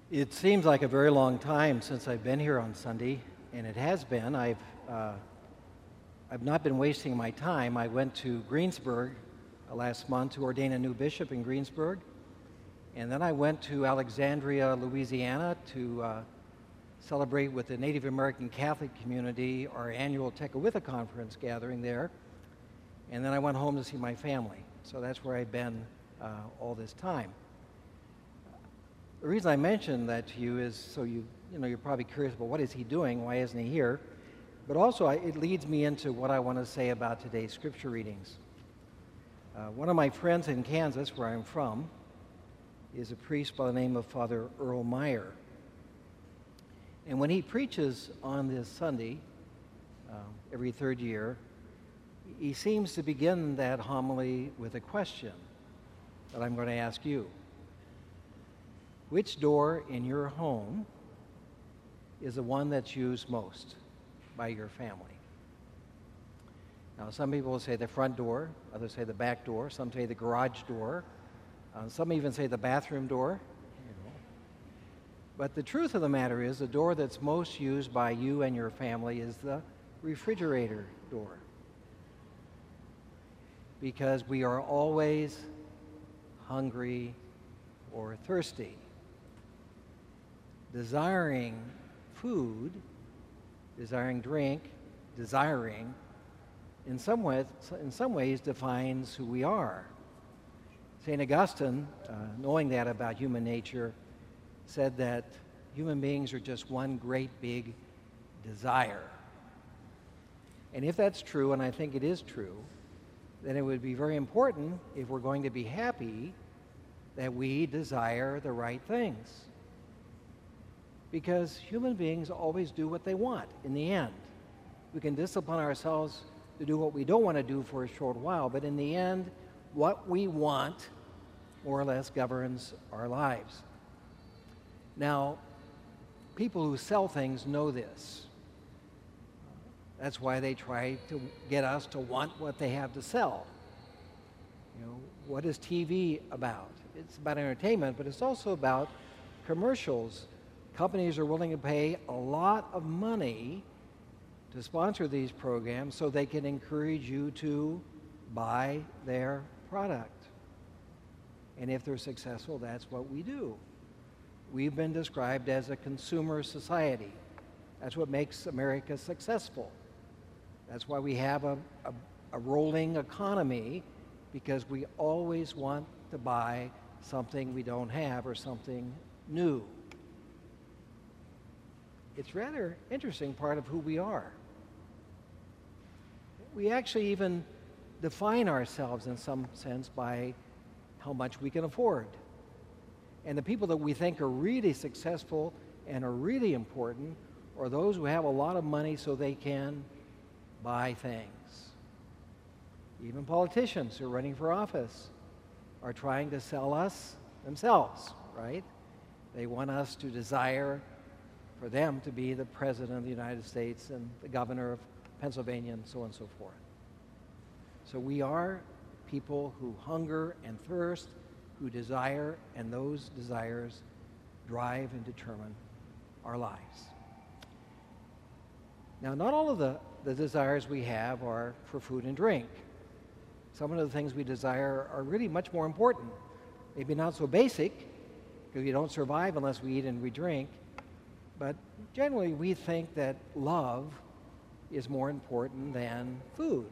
It seems like a very long time since I've been here on Sunday, and it has been. I've not been wasting my time. I went to Greensburg last month to ordain a new bishop in Greensburg, and then I went to Alexandria, Louisiana to celebrate with the Native American Catholic community our annual Tekakwitha conference gathering there, and then I went home to see my family. So that's where I've been all this time. The reason I mention that to you is so you're probably curious about what is he doing, why isn't he here? But also it leads me into what I want to say about today's scripture readings. One of my friends in Kansas, where I'm from, is a priest by the name of Father Earl Meyer. And when he preaches on this Sunday, every third year, he seems to begin that homily with a question that I'm going to ask you. Which door in your home is the one that's used most by your family? Now, some people will say the front door, others say the back door, some say the garage door, some even say the bathroom door. But the truth of the matter is the door that's most used by you and your family is the refrigerator door. Because we are always hungry or thirsty, desiring food, desiring drink, desiring, in some ways defines who we are. St. Augustine, knowing that about human nature, said that human beings are just one great big desire. And if that's true, and I think it is true, then it would be very important, if we're going to be happy, that we desire the right things. Because human beings always do what they want in the end. We can discipline ourselves to do what we don't want to do for a short while, but in the end, what we want more or less governs our lives. Now, people who sell things know this. That's why they try to get us to want what they have to sell. What is TV about? It's about entertainment, but it's also about commercials. Companies are willing to pay a lot of money to sponsor these programs so they can encourage you to buy their product. And if they're successful, that's what we do. We've been described as a consumer society. That's what makes America successful. That's why we have a rolling economy, because we always want to buy something we don't have or something new. It's rather interesting part of who we are. We actually even define ourselves in some sense by how much we can afford. And the people that we think are really successful and are really important are those who have a lot of money so they can buy things. Even politicians who are running for office are trying to sell us themselves, right? They want us to desire for them to be the president of the United States and the governor of Pennsylvania and so on and so forth. So we are people who hunger and thirst, who desire, and those desires drive and determine our lives. Now, not all of the desires we have are for food and drink. Some of the things we desire are really much more important. Maybe not so basic, because we don't survive unless we eat and we drink, but generally we think that love is more important than food.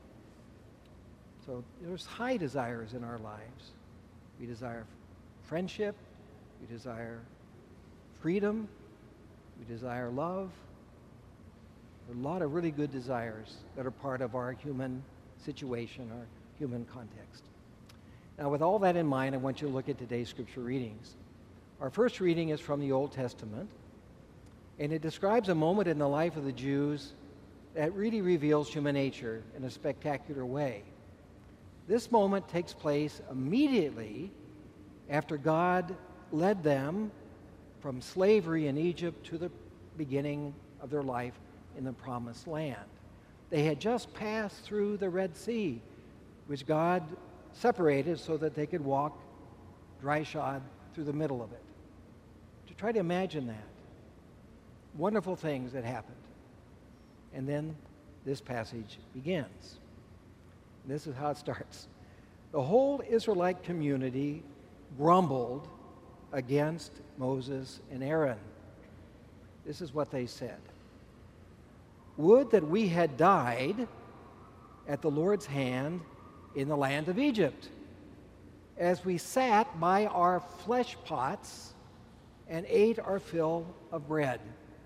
So there's high desires in our lives. We desire friendship, we desire freedom, we desire love. There are a lot of really good desires that are part of our human situation, our human context. Now, with all that in mind, I want you to look at today's scripture readings. Our first reading is from the Old Testament, and it describes a moment in the life of the Jews that really reveals human nature in a spectacular way. This moment takes place immediately after God led them from slavery in Egypt to the beginning of their life in the Promised Land. They had just passed through the Red Sea, which God separated so that they could walk dry shod through the middle of it. try to imagine that. Wonderful things that happened. And then this passage begins. This is how it starts. The whole Israelite community grumbled against Moses and Aaron. This is what they said. Would that we had died at the Lord's hand in the land of Egypt, as we sat by our flesh pots and ate our fill of bread.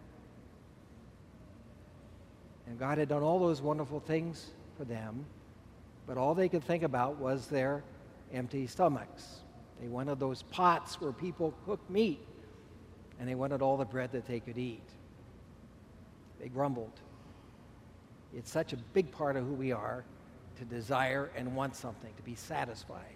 And God had done all those wonderful things for them, but all they could think about was their empty stomachs. They wanted those pots where people cooked meat, and they wanted all the bread that they could eat. They grumbled. It's such a big part of who we are, to desire and want something, to be satisfied.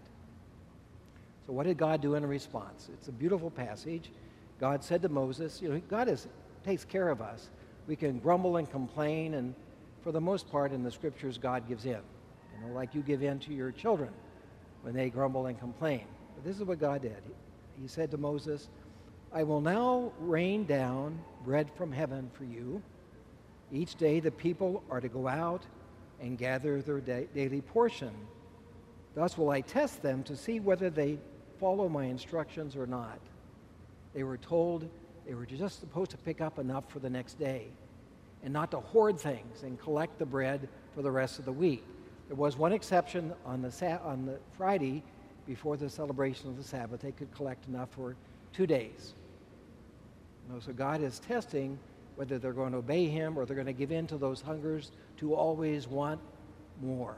So what did God do in response? It's a beautiful passage. God said to Moses, God takes care of us. We can grumble and complain, and for the most part in the scriptures, God gives in. Like you give in to your children when they grumble and complain. But this is what God did. He said to Moses, I will now rain down bread from heaven for you. Each day the people are to go out and gather their daily portion. Thus will I test them to see whether they follow my instructions or not. They were told they were just supposed to pick up enough for the next day and not to hoard things and collect the bread for the rest of the week. There was one exception on the Friday before the celebration of the Sabbath. They could collect enough for 2 days. So God is testing whether they're going to obey him or they're going to give in to those hungers to always want more.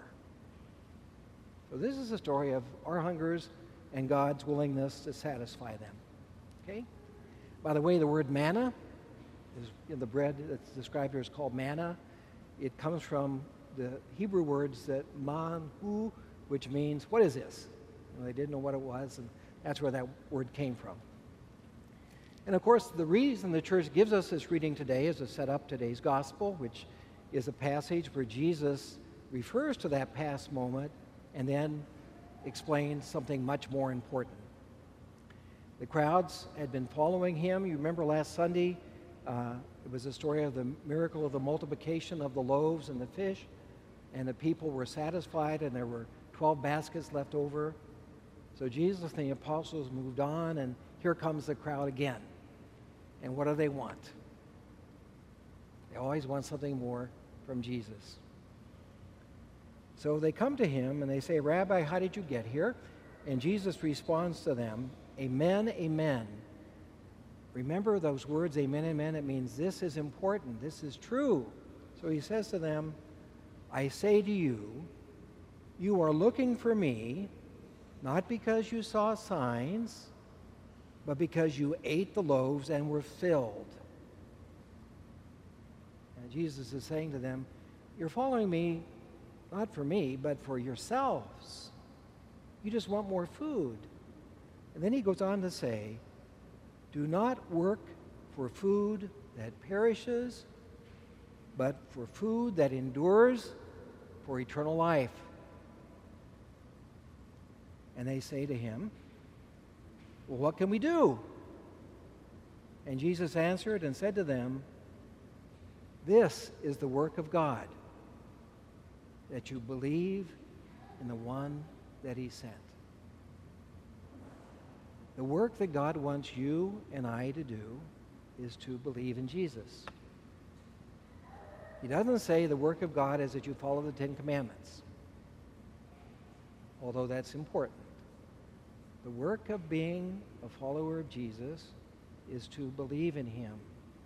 So this is a story of our hungers and God's willingness to satisfy them. Okay? By the way, the word manna, the bread that's described here is called manna. It comes from the Hebrew words that manhu, which means, what is this? They didn't know what it was, and that's where that word came from. And of course, the reason the church gives us this reading today is to set up today's gospel, which is a passage where Jesus refers to that past moment and then explains something much more important. The crowds had been following him. You remember last Sunday, it was a story of the miracle of the multiplication of the loaves and the fish, and the people were satisfied, and there were 12 baskets left over. So Jesus and the apostles moved on, and here comes the crowd again. And what do they want? They always want something more from Jesus. So they come to him and they say, Rabbi, how did you get here? And Jesus responds to them, Amen, amen. Remember those words, amen, amen. It means this is important. This is true. So he says to them, I say to you, you are looking for me, not because you saw signs, but because you ate the loaves and were filled. And Jesus is saying to them, you're following me not for me, but for yourselves. You just want more food. And then he goes on to say, do not work for food that perishes, but for food that endures for eternal life. And they say to him, well, what can we do? And Jesus answered and said to them, this is the work of God, that you believe in the one that he sent. The work that God wants you and I to do is to believe in Jesus. He doesn't say the work of God is that you follow the 10 Commandments, although that's important. The work of being a follower of Jesus is to believe in him.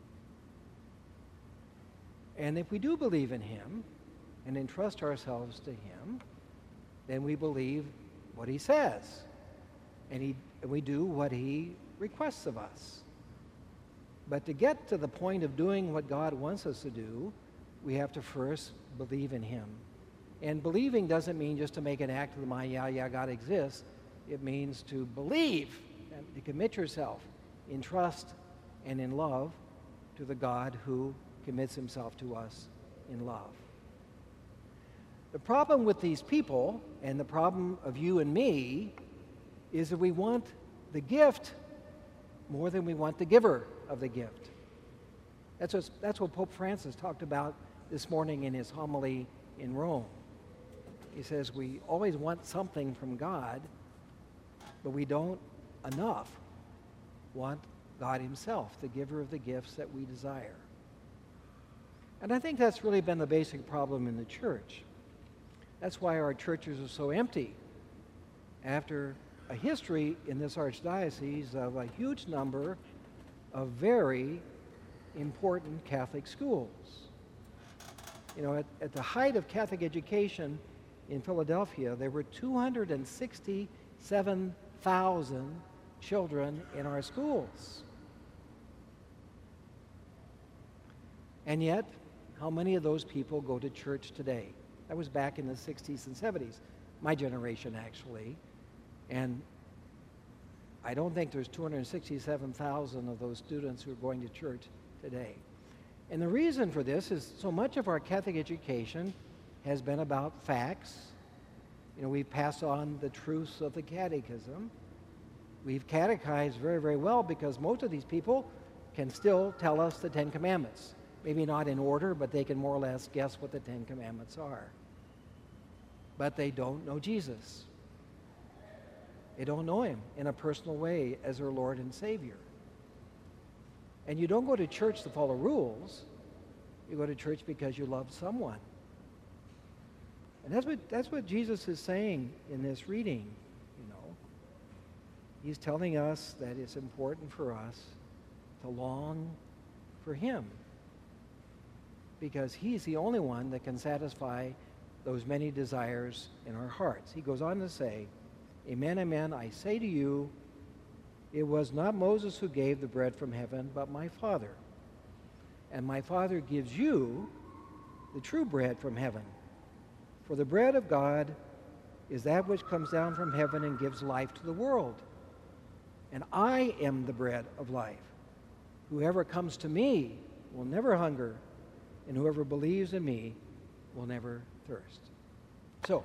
And if we do believe in him and entrust ourselves to him, then we believe what he says. And we do what he requests of us. But to get to the point of doing what God wants us to do, we have to first believe in him. And believing doesn't mean just to make an act of the mind, yeah, God exists. It means to believe and to commit yourself in trust and in love to the God who commits himself to us in love. The problem with these people, and the problem of you and me, is that we want the gift, more than we want the giver of the gift. That's what Pope Francis talked about this morning in his homily in Rome. He says we always want something from God, but we don't enough want God himself, the giver of the gifts that we desire. And I think that's really been the basic problem in the church. That's why our churches are so empty after a history in this archdiocese of a huge number of very important Catholic schools. You know, at the height of Catholic education in Philadelphia, there were 267,000 children in our schools. And yet, how many of those people go to church today? That was back in the 60s and 70s, my generation actually. And I don't think there's 267,000 of those students who are going to church today. And the reason for this is so much of our Catholic education has been about facts. You know, we've passed on the truths of the catechism. We've catechized very, very well because most of these people can still tell us the Ten Commandments. Maybe not in order, but they can more or less guess what the Ten Commandments are. But they don't know Jesus. They don't know him in a personal way as their Lord and Savior. And you don't go to church to follow rules. You go to church because you love someone. And that's what Jesus is saying in this reading, you know. He's telling us that it's important for us to long for him, because he's the only one that can satisfy those many desires in our hearts. He goes on to say, "Amen, amen, I say to you, it was not Moses who gave the bread from heaven, but my Father. And my Father gives you the true bread from heaven. For the bread of God is that which comes down from heaven and gives life to the world. And I am the bread of life. Whoever comes to me will never hunger, and whoever believes in me will never thirst." So,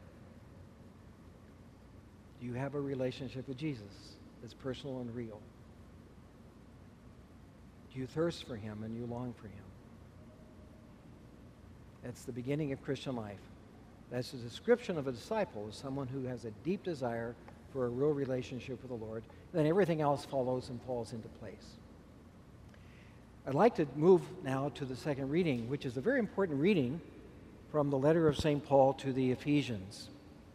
do you have a relationship with Jesus that's personal and real? Do you thirst for him and you long for him? That's the beginning of Christian life. That's the description of a disciple, as someone who has a deep desire for a real relationship with the Lord. And then everything else follows and falls into place. I'd like to move now to the second reading, which is a very important reading from the letter of St. Paul to the Ephesians.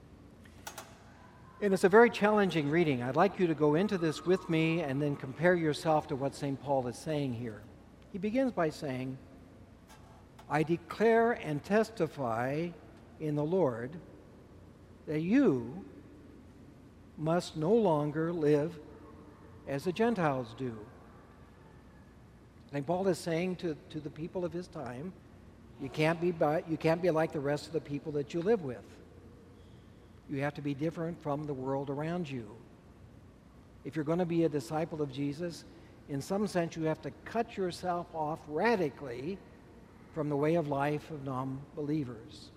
And it's a very challenging reading. I'd like you to go into this with me and then compare yourself to what St. Paul is saying here. He begins by saying, "I declare and testify in the Lord that you must no longer live as the Gentiles do." St. Paul is saying to the people of his time, you can't be like the rest of the people that you live with. You have to be different from the world around you. If you're going to be a disciple of Jesus, in some sense you have to cut yourself off radically from the way of life of non-believers.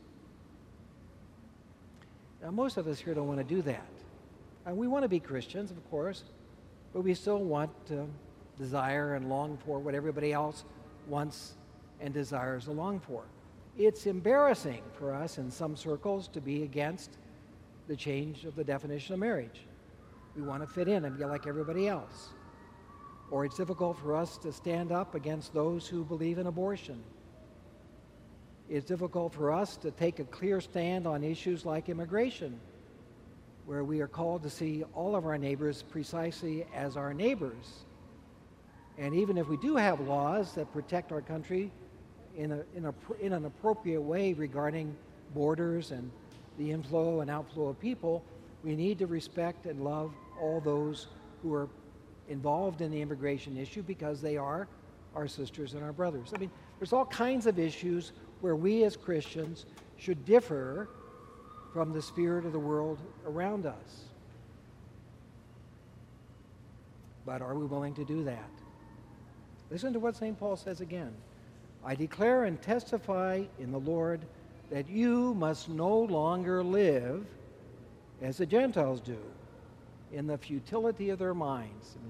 Now, most of us here don't want to do that. And we want to be Christians, of course, but we still want to desire and long for what everybody else wants and desires to long for. It's embarrassing for us in some circles to be against the change of the definition of marriage. We want to fit in and be like everybody else. Or it's difficult for us to stand up against those who believe in abortion. It's difficult for us to take a clear stand on issues like immigration, where we are called to see all of our neighbors precisely as our neighbors. And even if we do have laws that protect our country in an appropriate way regarding borders and the inflow and outflow of people, we need to respect and love all those who are involved in the immigration issue because they are our sisters and our brothers. I mean, there's all kinds of issues where we as Christians should differ from the spirit of the world around us. But are we willing to do that? Listen to what St. Paul says again. "I declare and testify in the Lord that you must no longer live as the Gentiles do, in the futility of their minds." I mean,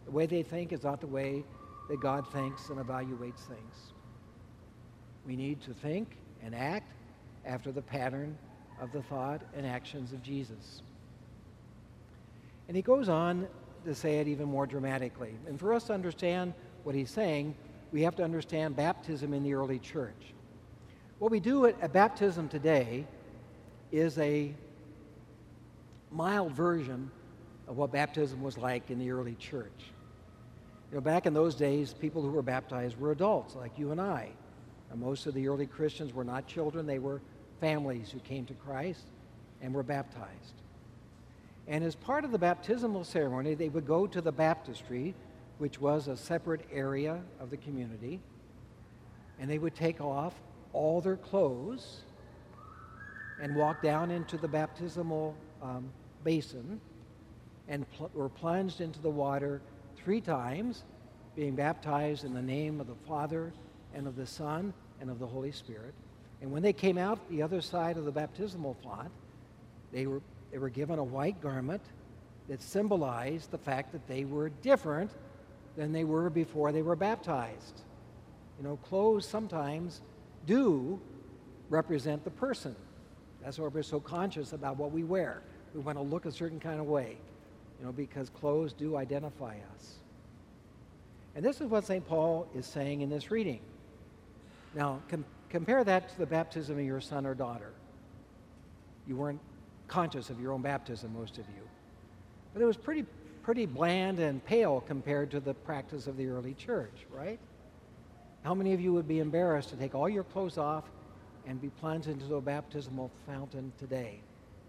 The way they think is not the way that God thinks and evaluates things. We need to think and act after the pattern of the thought and actions of Jesus. And he goes on to say it even more dramatically. And for us to understand what he's saying, we have to understand baptism in the early church. What we do at baptism today is a mild version of what baptism was like in the early church. You know, back in those days, people who were baptized were adults like you and I. And most of the early Christians were not children, they were families who came to Christ and were baptized. And as part of the baptismal ceremony, they would go to the baptistry, which was a separate area of the community, and they would take off all their clothes and walk down into the baptismal basin and were plunged into the water 3 times, being baptized in the name of the Father and of the Son and of the Holy Spirit. And when they came out the other side of the baptismal font, they were given a white garment that symbolized the fact that they were different than they were before they were baptized. You know, clothes sometimes do represent the person. That's why we're so conscious about what we wear. We want to look a certain kind of way, you know, because clothes do identify us. And this is what St. Paul is saying in this reading. Now, compare that to the baptism of your son or daughter. You weren't conscious of your own baptism, most of you. But it was pretty bland and pale compared to the practice of the early church, right? How many of you would be embarrassed to take all your clothes off and be plunged into a baptismal fountain today?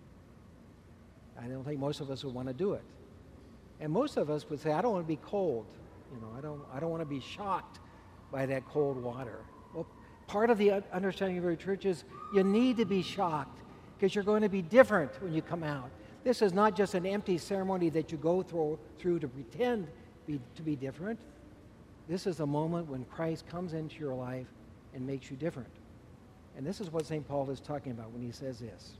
I don't think most of us would want to do it. And most of us would say, I don't want to be cold. You know, I don't want to be shocked by that cold water. Well, part of the understanding of our church is you need to be shocked because you're going to be different when you come out. This is not just an empty ceremony that you go through to pretend to be different. This is a moment when Christ comes into your life and makes you different. And this is what St. Paul is talking about when he says this.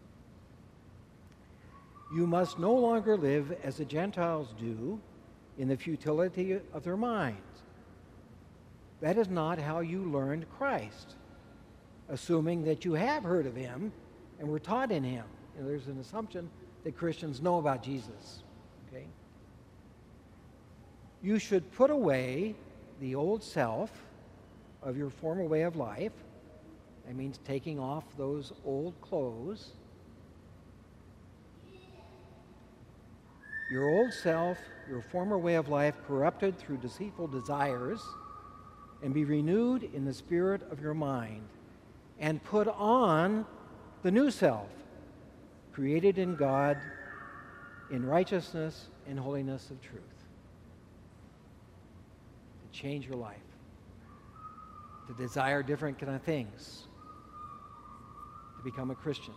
You must no longer live as the Gentiles do in the futility of their minds. That is not how you learned Christ, assuming that you have heard of him and were taught in him. You know, there's an assumption that Christians know about Jesus. Okay? You should put away the old self of your former way of life. That means taking off those old clothes. Your old self, your former way of life, corrupted through deceitful desires, and be renewed in the spirit of your mind, and put on the new self, created in God in righteousness and holiness of truth. To change your life, to desire different kind of things, to become a Christian.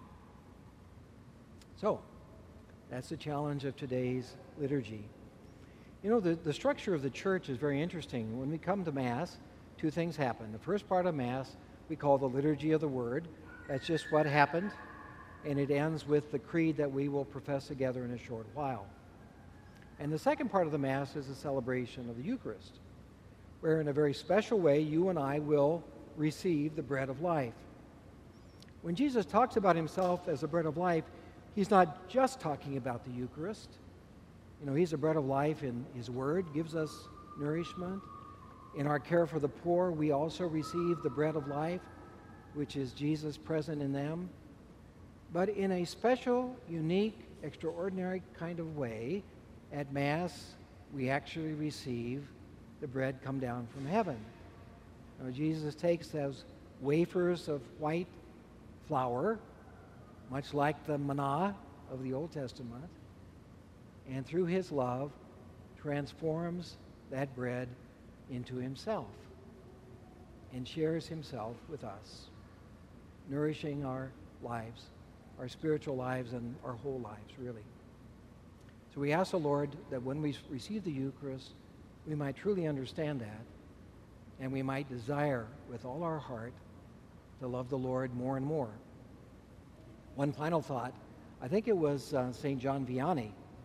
So, that's the challenge of today's liturgy. You know, the structure of the church is very interesting. When we come to Mass, 2 things happen. The first part of Mass we call the Liturgy of the Word. That's just what happened. And it ends with the creed that we will profess together in a short while. And the second part of the Mass is a celebration of the Eucharist, where in a very special way you and I will receive the bread of life. When Jesus talks about himself as the bread of life, he's not just talking about the Eucharist. You know, he's the bread of life in his word, gives us nourishment. In our care for the poor, we also receive the bread of life, which is Jesus present in them. But in a special, unique, extraordinary kind of way, at Mass, we actually receive the bread come down from heaven. Now, Jesus takes those wafers of white flour, much like the manna of the Old Testament, and through his love transforms that bread into himself and shares himself with us, nourishing our lives, our spiritual lives and our whole lives, really. So we ask the Lord that when we receive the Eucharist, we might truly understand that, and we might desire with all our heart to love the Lord more and more. One final thought. I think it was St. John Vianney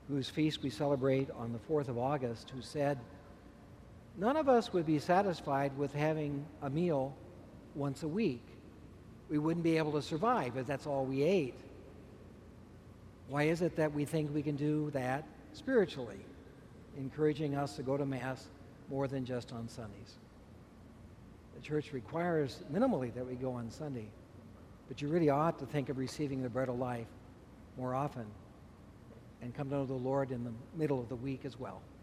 whose feast we celebrate on the 4th of August, who said, "None of us would be satisfied with having a meal once a week. We wouldn't be able to survive if that's all we ate." Why is it that we think we can do that spiritually, encouraging us to go to Mass more than just on Sundays? The church requires minimally that we go on Sunday, but you really ought to think of receiving the bread of life more often and come to know the Lord in the middle of the week as well.